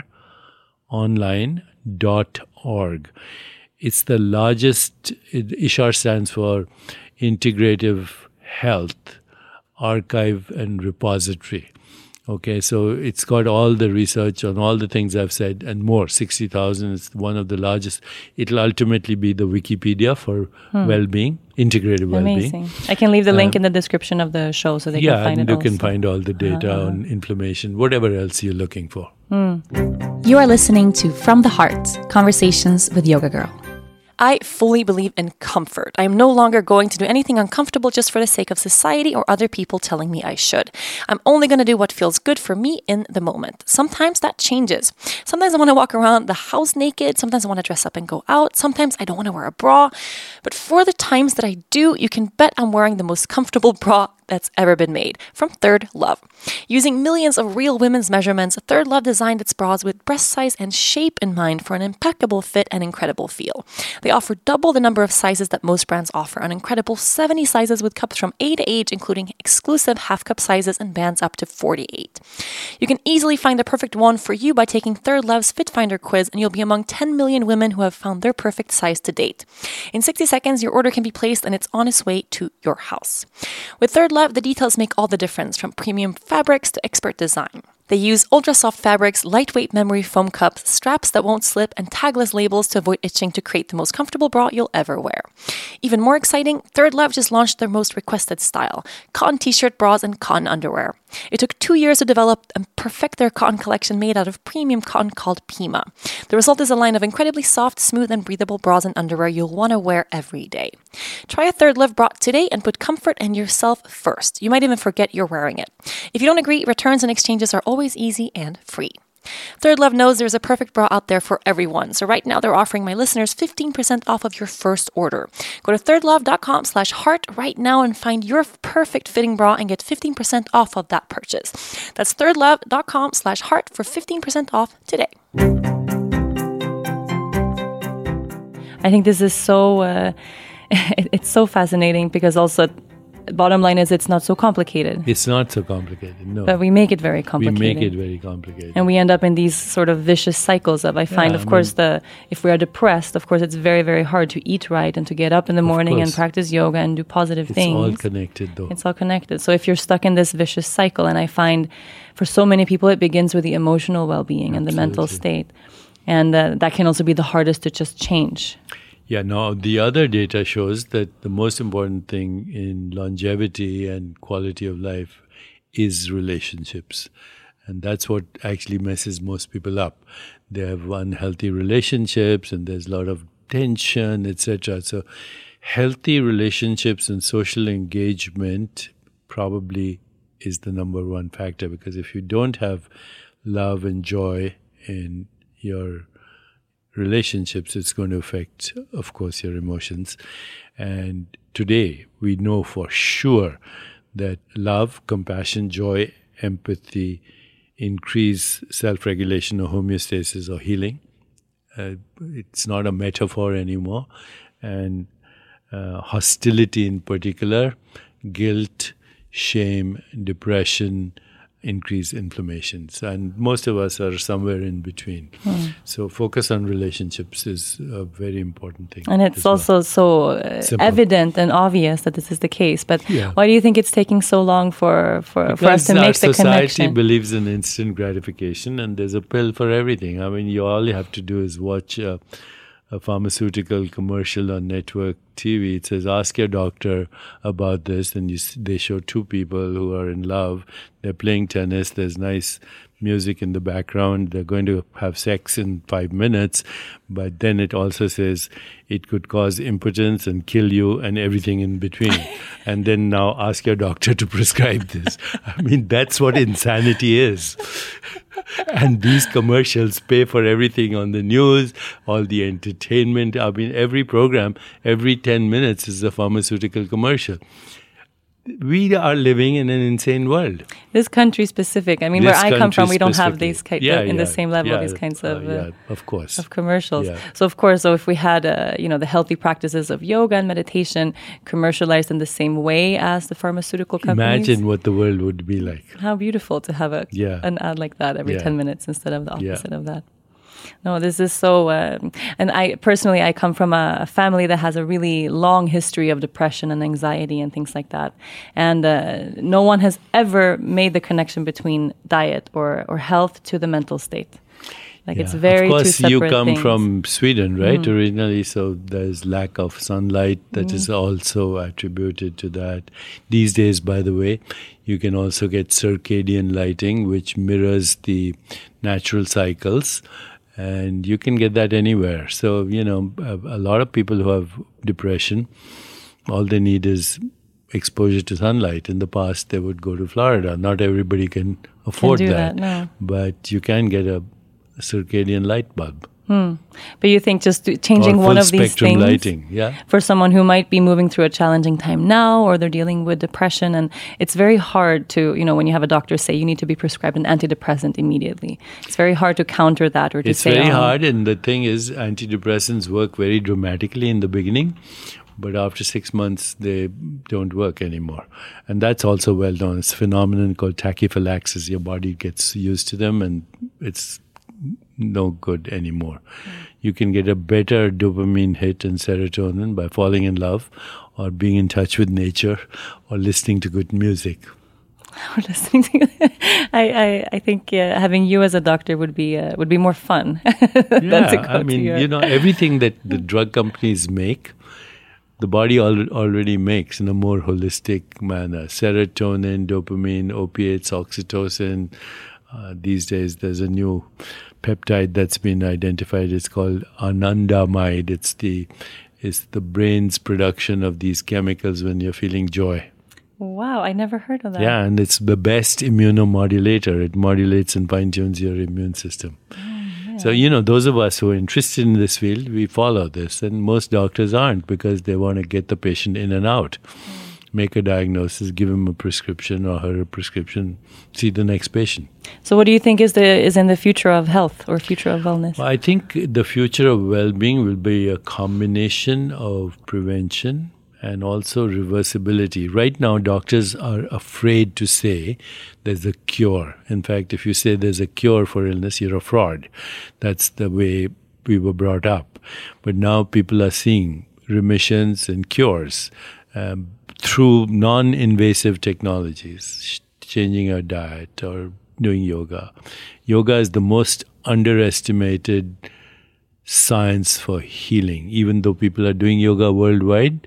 online.org. It's the largest, Ishar stands for Integrative Health Archive and Repository. Okay, so it's got all the research on all the things I've said and more. 60,000 is one of the largest. It'll ultimately be the Wikipedia for well-being, integrative well-being. Amazing. I can leave the link in the description of the show so they can find it. Yeah, you can find all the data on inflammation, whatever else you're looking for. You are listening to From the Heart, Conversations with Yoga Girl. I fully believe in comfort. I am no longer going to do anything uncomfortable just for the sake of society or other people telling me I should. I'm only going to do what feels good for me in the moment. Sometimes that changes. Sometimes I want to walk around the house naked. Sometimes I want to dress up and go out. Sometimes I don't want to wear a bra. But for the times that I do, you can bet I'm wearing the most comfortable bra that's ever been made from Third Love. Using millions of real women's measurements, Third Love designed its bras with breast size and shape in mind for an impeccable fit and incredible feel. They offer double the number of sizes that most brands offer, an incredible 70 sizes with cups from A to H, including exclusive half-cup sizes and bands up to 48. You can easily find the perfect one for you by taking Third Love's Fit Finder quiz, and you'll be among 10 million women who have found their perfect size to date. In 60 seconds, your order can be placed and it's on its way to your house. With Third Love, the details make all the difference, from premium fabrics to expert design. They use ultra-soft fabrics, lightweight memory foam cups, straps that won't slip, and tagless labels to avoid itching to create the most comfortable bra you'll ever wear. Even more exciting, Third Love just launched their most requested style, cotton t-shirt bras and cotton underwear. It took 2 years to develop and perfect their cotton collection made out of premium cotton called Pima. The result is a line of incredibly soft, smooth, and breathable bras and underwear you'll want to wear every day. Try a Third Love bra today and put comfort and yourself first. You might even forget you're wearing it. If you don't agree, returns and exchanges are always easy and free. Third Love knows there's a perfect bra out there for everyone. So right now they're offering my listeners 15% off of your first order. Go to thirdlove.com/heart right now and find your perfect fitting bra and get 15% off of that purchase. That's thirdlove.com/heart for 15% off today. I think this is so, it's so fascinating because also bottom line is it's not so complicated. It's not so complicated, no. But we make it very complicated. We make it very complicated. And we end up in these sort of vicious cycles of, I find, if we are depressed, of course, it's very, very hard to eat right and to get up in the morning and practice yoga and do positive things. It's all connected, though. It's all connected. So if you're stuck in this vicious cycle, and I find for so many people, it begins with the emotional well-being and the mental state. And that can also be the hardest to just change. Yeah, now the other data shows that the most important thing in longevity and quality of life is relationships. And that's what actually messes most people up. They have unhealthy relationships and there's a lot of tension, etc. So healthy relationships and social engagement probably is the number one factor, because if you don't have love and joy in your relationships, it's going to affect, of course, your emotions. And today, we know for sure that love, compassion, joy, empathy increase self-regulation or homeostasis or healing. It's not a metaphor anymore. And hostility in particular, guilt, shame, depression, increase inflammations, and most of us are somewhere in between. So focus on relationships is a very important thing. And it's also so evident and obvious that this is the case. But why do you think it's taking so long for us to make the connection? Because our society believes in instant gratification, and there's a pill for everything. I mean, all you have to do is watch a pharmaceutical commercial on network TV. It says, ask your doctor about this. And they show two people who are in love. They're playing tennis. There's nice music in the background. They're going to have sex in 5 minutes. But then it also says it could cause impotence and kill you and everything in between. And then now ask your doctor to prescribe this. I mean, that's what insanity is. And these commercials pay for everything on the news, all the entertainment. I mean, every program, every 10 minutes is a pharmaceutical commercial. We are living in an insane world. This country specific. I mean, where I come from, we don't have these in the same level, these kinds of of course, of commercials. So of course, if we had the healthy practices of yoga and meditation commercialized in the same way as the pharmaceutical companies. Imagine what the world would be like. How beautiful to have an ad like that every 10 minutes instead of the opposite of that. No, this is so, and I come from a family that has a really long history of depression and anxiety and things like that. And no one has ever made the connection between diet or health to the mental state. It's very two separate things. Of course, you come from Sweden, right, originally, so there's lack of sunlight that is also attributed to that. These days, by the way, you can also get circadian lighting, which mirrors the natural cycles. And you can get that anywhere. So, a lot of people who have depression, all they need is exposure to sunlight. In the past, they would go to Florida. Not everybody can afford that. No. But you can get a circadian light bulb. But you think just changing one of these things lighting, for someone who might be moving through a challenging time now, or they're dealing with depression, and it's very hard to, when you have a doctor say you need to be prescribed an antidepressant immediately, it's very hard to counter that or to say... It's very hard, and the thing is, antidepressants work very dramatically in the beginning, but after 6 months, they don't work anymore. And that's also well known. It's a phenomenon called tachyphylaxis. Your body gets used to them, and it's no good anymore. You can get a better dopamine hit and serotonin by falling in love or being in touch with nature or listening to good music. Or listening to I think having you as a doctor would be more fun. Everything that the drug companies make, the body already makes in a more holistic manner. Serotonin, dopamine, opiates, oxytocin. These days, there's a new peptide that's been identified. It's called anandamide. It's the brain's production of these chemicals when you're feeling joy. Wow, I never heard of that. Yeah, and it's the best immunomodulator. It modulates and fine-tunes your immune system. So, those of us who are interested in this field, we follow this. And most doctors aren't, because they want to get the patient in and out. Make a diagnosis, give him a prescription or her a prescription, see the next patient. So what do you think is in the future of health or future of wellness? Well, I think the future of well-being will be a combination of prevention and also reversibility. Right now, doctors are afraid to say there's a cure. In fact, if you say there's a cure for illness, you're a fraud. That's the way we were brought up. But now people are seeing remissions and cures through non-invasive technologies, changing our diet or doing yoga. Yoga is the most underestimated science for healing. Even though people are doing yoga worldwide,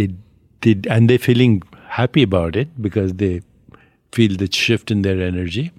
they're feeling happy about it because they feel the shift in their energy.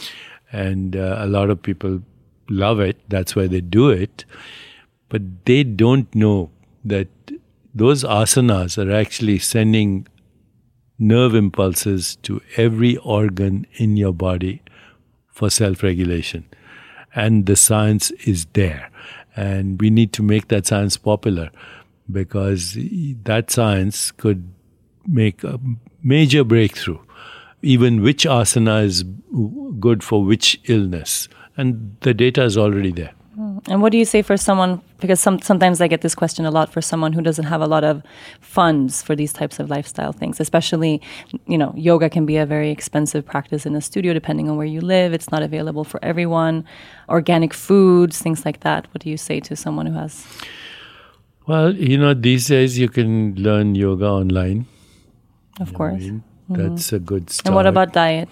And a lot of people love it. That's why they do it. But they don't know that those asanas are actually sending nerve impulses to every organ in your body for self-regulation. And the science is there. And we need to make that science popular, because that science could make a major breakthrough. Even which asana is good for which illness. And the data is already there. And what do you say for someone, because sometimes I get this question a lot, for someone who doesn't have a lot of funds for these types of lifestyle things, especially, yoga can be a very expensive practice in a studio depending on where you live. It's not available for everyone. Organic foods, things like that. What do you say to someone who has? Well, these days you can learn yoga online. Of course. That's a good start. And what about diet?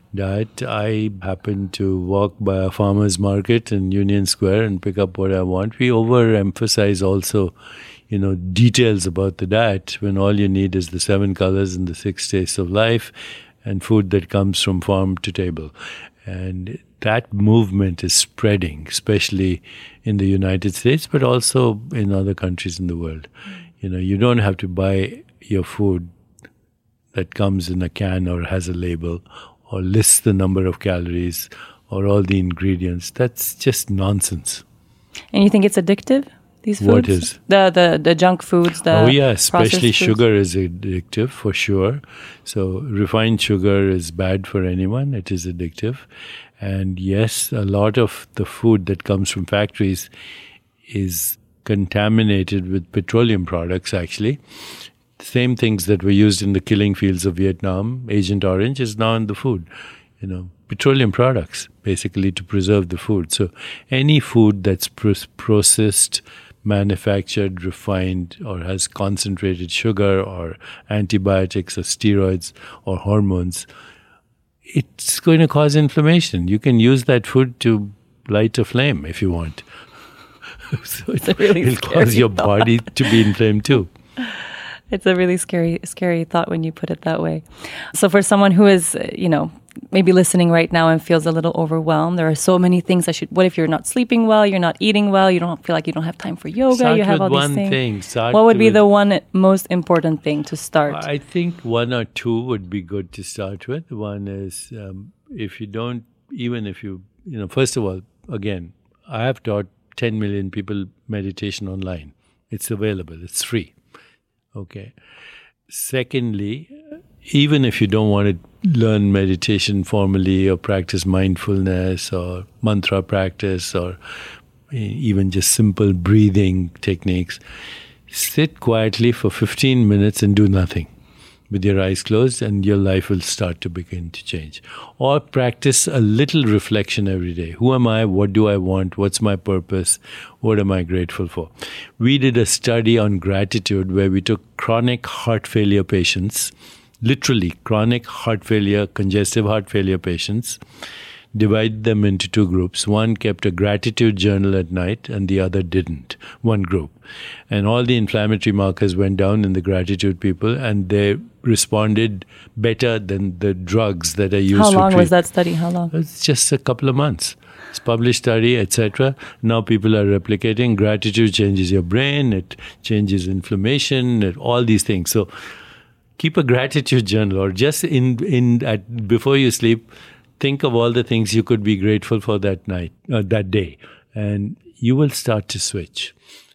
I happen to walk by a farmer's market in Union Square and pick up what I want. We overemphasize also, details about the diet, when all you need is the 7 colors and the 6 tastes of life and food that comes from farm to table. And that movement is spreading, especially in the United States, but also in other countries in the world. You don't have to buy your food that comes in a can or has a label, or lists the number of calories or all the ingredients. That's just nonsense. And you think it's addictive, these foods? What is? The junk foods, especially sugar is addictive for sure. So refined sugar is bad for anyone. It is addictive. And yes, a lot of the food that comes from factories is contaminated with petroleum products, actually. Same things that were used in the killing fields of Vietnam, Agent Orange, is now in the food. Petroleum products, basically, to preserve the food. So any food that's processed, manufactured, refined, or has concentrated sugar or antibiotics or steroids or hormones, it's going to cause inflammation. You can use that food to light a flame if you want. So it'll cause your body to be inflamed too. It's a really scary thought when you put it that way. So for someone who is, maybe listening right now and feels a little overwhelmed? There are so many things what if you're not sleeping well, you're not eating well, you don't feel like you don't have time for yoga, you have all these things. What would be the one most important thing to start? I think one or two would be good to start with. One is first of all, again, I have taught 10 million people meditation online. It's available. It's free. Okay. Secondly, even if you don't want to learn meditation formally or practice mindfulness or mantra practice or even just simple breathing techniques, sit quietly for 15 minutes and do nothing with your eyes closed, and your life will start to begin to change. Or practice a little reflection every day. Who am I? What do I want? What's my purpose? What am I grateful for? We did a study on gratitude where we took chronic heart failure patients, literally chronic heart failure, congestive heart failure patients, divided them into two groups. One kept a gratitude journal at night and the other didn't, one group. And all the inflammatory markers went down in the gratitude people, and they responded better than the drugs that are used to treat. How long was that study? How long? It's just a couple of months. It's published study, etc. Now people are replicating. Gratitude changes your brain, it changes inflammation, all these things. So keep a gratitude journal, or just before you sleep, think of all the things you could be grateful for that night, that day, and you will start to switch.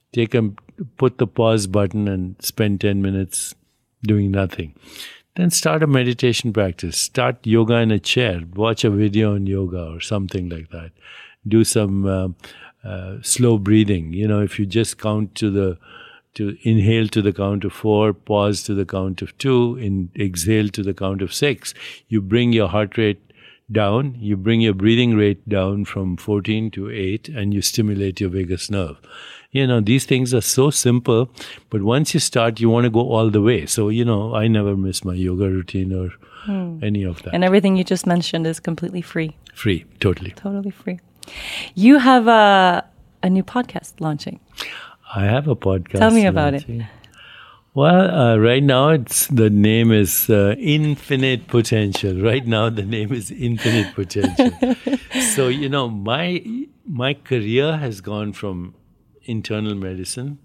Put the pause button and spend 10 minutes doing nothing. Then start a meditation practice. Start yoga in a chair. Watch a video on yoga or something like that. Do some slow breathing. If you just count to inhale to the count of 4, pause to the count of 2, exhale to the count of 6, you bring your heart rate down, you bring your breathing rate down from 14 to 8, and you stimulate your vagus nerve. These things are so simple, but once you start, you want to go all the way. So, I never miss my yoga routine or any of that. And everything you just mentioned is completely free. Free, totally. Totally free. You have a new podcast launching. I have a podcast. Tell me about it. Well, right now the name is Infinite Potential. Right now the name is Infinite Potential. So, my career has gone from internal medicine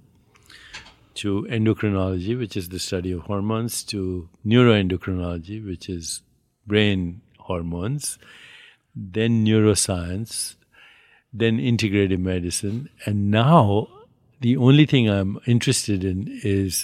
to endocrinology, which is the study of hormones, to neuroendocrinology, which is brain hormones, then neuroscience, then integrative medicine. And now the only thing I'm interested in is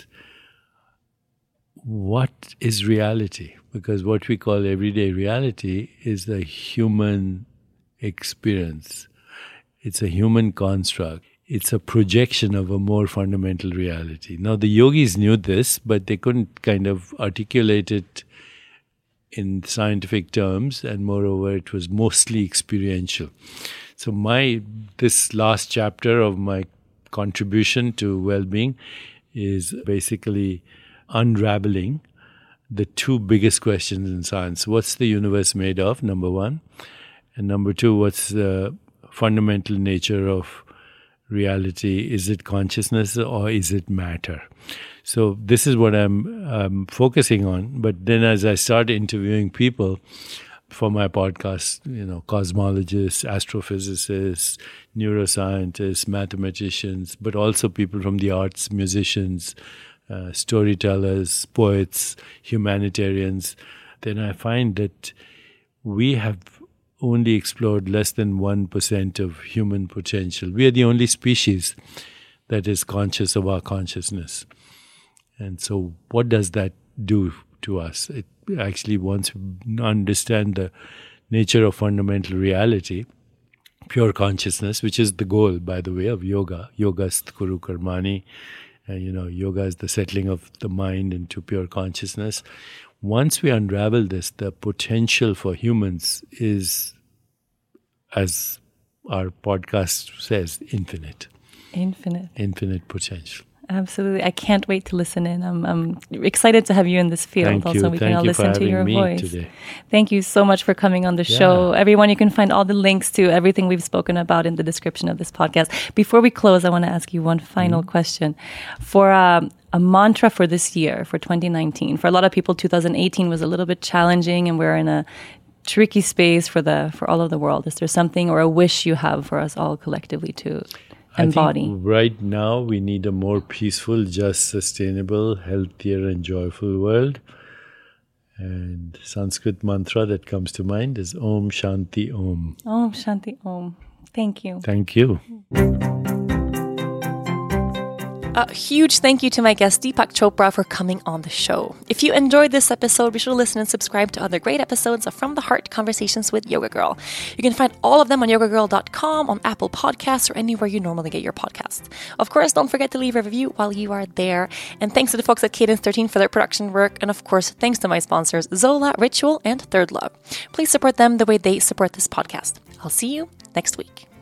what is reality? Because what we call everyday reality is the human experience. It's a human construct. It's a projection of a more fundamental reality. Now, the yogis knew this, but they couldn't kind of articulate it in scientific terms, and moreover, it was mostly experiential. So this last chapter of my contribution to well-being is basically unraveling the two biggest questions in science. What's the universe made of, number one? And number two, what's the fundamental nature of reality? Is it consciousness or is it matter? So this is what I'm focusing on. But then as I start interviewing people for my podcast, cosmologists, astrophysicists, neuroscientists, mathematicians, but also people from the arts, musicians, storytellers, poets, humanitarians, then I find that we have only explored less than 1% of human potential. We are the only species that is conscious of our consciousness. And so what does that do to us? It actually, once we understand the nature of fundamental reality, pure consciousness, which is the goal, by the way, of yoga. Yoga-st Kuru Karmani. Yoga is the settling of the mind into pure consciousness. Once we unravel this, the potential for humans is, as our podcast says, infinite. Infinite. Infinite potential. Absolutely. I can't wait to listen in. I'm excited to have you in this field. Thank also, you. we can all listen to your voice. Today. Thank you so much for coming on the show. Everyone, you can find all the links to everything we've spoken about in the description of this podcast. Before we close, I want to ask you one final question. For a mantra for this year, for 2019, for a lot of people, 2018 was a little bit challenging, and we're in a tricky space for all of the world? Is there something or a wish you have for us all collectively to embody? I think right now we need a more peaceful, just, sustainable, healthier and joyful world. And Sanskrit mantra that comes to mind is Om Shanti Om. Om Shanti Om. Thank you. Thank you. A huge thank you to my guest Deepak Chopra for coming on the show. If you enjoyed this episode, be sure to listen and subscribe to other great episodes of From the Heart Conversations with Yoga Girl. You can find all of them on yogagirl.com, on Apple Podcasts, or anywhere you normally get your podcasts. Of course, don't forget to leave a review while you are there. And thanks to the folks at Cadence 13 for their production work. And of course, thanks to my sponsors, Zola, Ritual, and Third Love. Please support them the way they support this podcast. I'll see you next week.